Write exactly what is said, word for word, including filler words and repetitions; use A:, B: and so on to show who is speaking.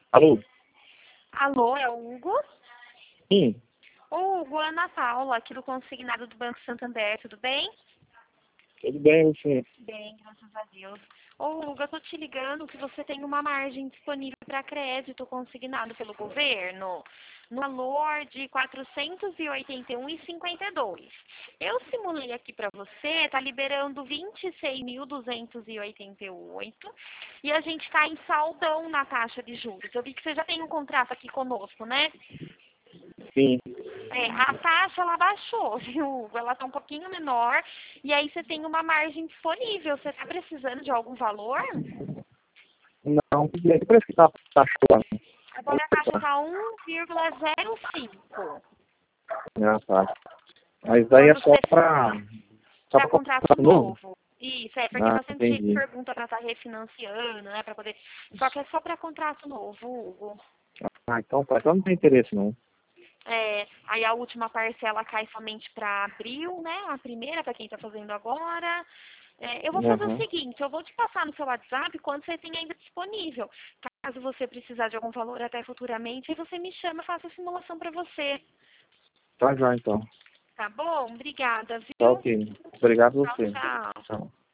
A: Alô?
B: Alô, é o Hugo?
A: Sim,
B: Ô, Hugo, é Ana Paula, aqui do Consignado do Banco Santander, tudo bem?
A: tudo bem, você?
B: Bem, graças a Deus. Ô, Hugo, eu tô te ligando que você tem uma margem disponível para crédito consignado pelo governo no valor de quatrocentos e oitenta e um vírgula cinquenta e dois. Eu simulei aqui para você, tá liberando vinte e seis mil duzentos e oitenta e oito e a gente está em saldão na taxa de juros. Eu vi que você já tem um contrato aqui conosco, né?
A: Sim.
B: É, a taxa ela baixou, viu, Hugo? Ela está um pouquinho menor e aí você tem uma margem disponível. Você está precisando de algum valor?
A: Não, que preço que tá taxando?
B: Agora a taxa está um vírgula zero cinco.
A: Ah, tá. Mas daí é
B: Quando
A: só
B: você
A: pra... Só
B: para
A: pra
B: contrato
A: contrato novo?
B: novo. Isso, é, porque
A: Ah,
B: bastante gente
A: entendi.
B: pergunta para estar refinanciando, né, para poder... Só que é só para contrato novo, Hugo.
A: Ah, então tá. Então não tem interesse, não.
B: É, aí a última parcela cai somente para abril, né? A primeira para quem está fazendo agora. É, eu vou fazer o
A: Aham.
B: seguinte, eu vou te passar no seu WhatsApp quando você tem ainda disponível. Caso você precisar de algum valor até futuramente, aí você me chama, eu faço a simulação para você.
A: Tá já, então.
B: Tá bom? Obrigada,
A: Tá
B: viu?
A: ok. Obrigado a
B: Tchau,
A: você.
B: tchau.
A: Tchau.